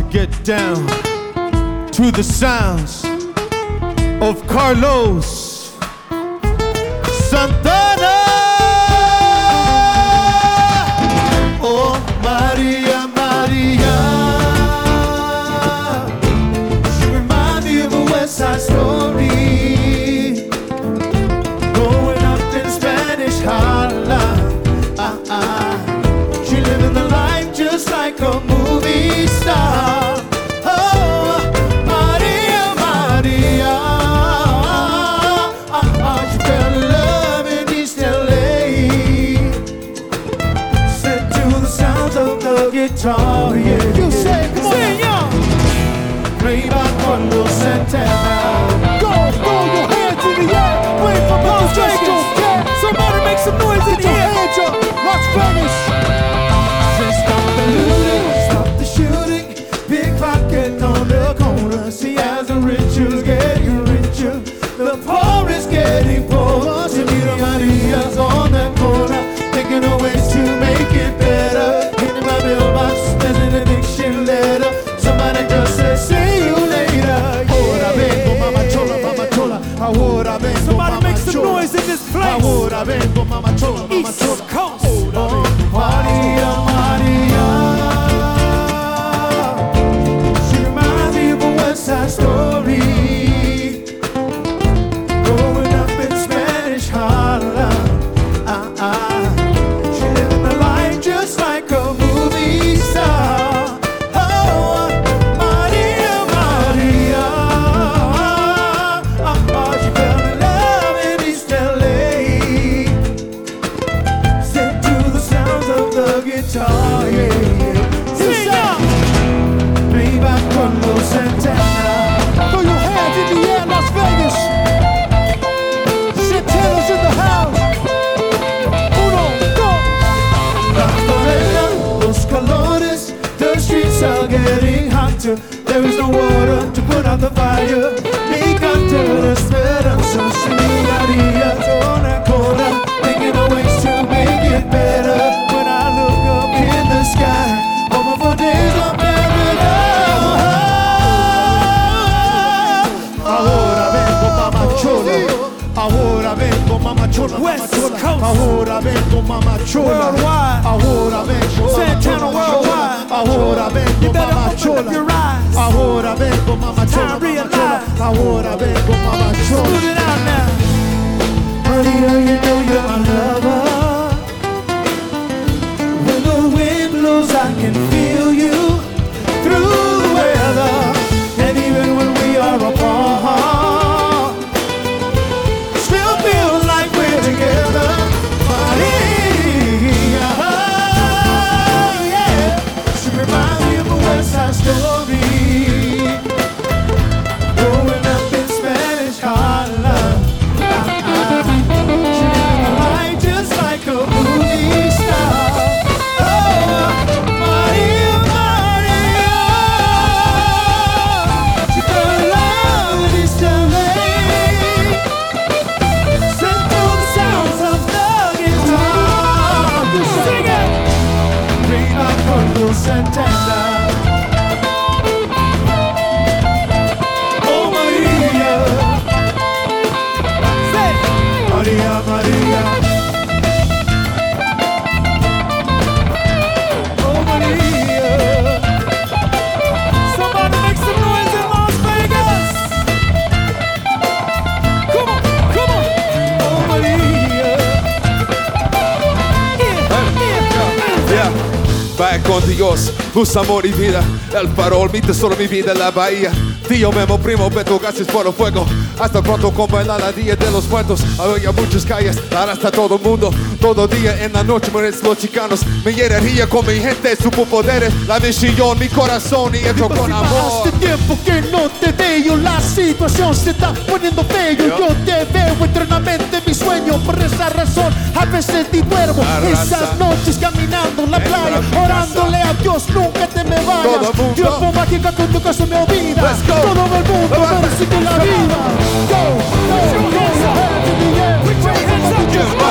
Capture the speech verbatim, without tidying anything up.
get down to the sounds of Carlos Santana. Oh, Maria, Maria, she reminds me of a West Side Story, growing up in Spanish Harlem. Uh-uh. She living the life just like a movie star. Oh, Maria, Maria, uh-uh. She fell in love in East L A, set to the sounds of the guitar. Yeah, you say, come on, sing, y'all. Played by Carlos Santana. Go, throw your hands in the air, wait for Las Vegas. Yeah, somebody make some noise in the air. Hands up, Las Vegas. Say stop the looting, stop the shooting, pickpocket on the corner. See as the rich is getting richer, the poor is getting poorer. Semira Maria's on the corner, thinking of ways to make it better. Hitting my mailbox, there's an eviction letter. Somebody just said, see you later. Ahora vengo, mama chola, mama chola. Ahora vengo, somebody make some noise in this place. Ahora vengo, mama chola, mama chola. East Coast. Oh, Maria, Maria, she reminds me of a West Side Story, growing up in Spanish Harlem. Uh-uh. She living the life just like a movie star. Oh, Maria, Maria, uh-uh. She fell in love in East L A, set to the sounds of the guitar. Yeah, yeah. Sing up. Played by Carlos Santana. Throw your hands in the air, Las Vegas. Santana's in the house. Uno, go. La Torella, Los Colores, the streets are getting hotter. There is no water to put out the fire. Me canta la esperanza, señoría, toda cola, thinking of ways to make it better. When I look up in the sky, over for days of paradise. Ahora vengo, mama chola. Ahora vengo, mama chola. West Coast. Ahora vengo, mama chola. Worldwide. Ahora vengo, Santana worldwide. Ahora vengo, mama chola. Ahora vengo, mama chola. Ahora vengo, mama chola. Put it out now. Maria, you know you're my lover. When the wind blows, I can feel you through the weather. And even when we are apart, still feels like we're together. Maria, yeah. She reminds me of a West Side Story, growing up in Spanish Harlem. Uh-uh. She lived a life just like a movie star. Oh, Maria, Maria, she fell in love with East L A, set to the sounds of the guitar. Sing it! Bring up Carlos Santana. Oh, Maria, say, Maria, Maria. Oh, Maria. Somebody make some noise in Las Vegas. Come on, come on. Oh, Maria. Yeah. Vai con Dios, luz, amor y vida. El farol, mi tesoro, mi vida en la bahía. Tío Memo, primo Beto, gracias por el fuego. Hasta pronto con bailar la día de los muertos. Había muchas calles, ahora está todo el mundo. Todo día en la noche mueren los chicanos. Mi hierarquía con mi gente, supo poderes. La misión, mi corazón y hecho con amor. Hace tiempo que no te veo, la situación se está poniendo feo. Yo te veo eternamente mi sueño, por esa razón a veces ni duermo. Esas noches caminando en la playa, orándole a Dios, nunca te me vayas. Tiempo mágica con tu caso me olvida. Todo el mundo merece la vida. Go, go, go, go, go, go, go, go, go, go, go, go, go, go,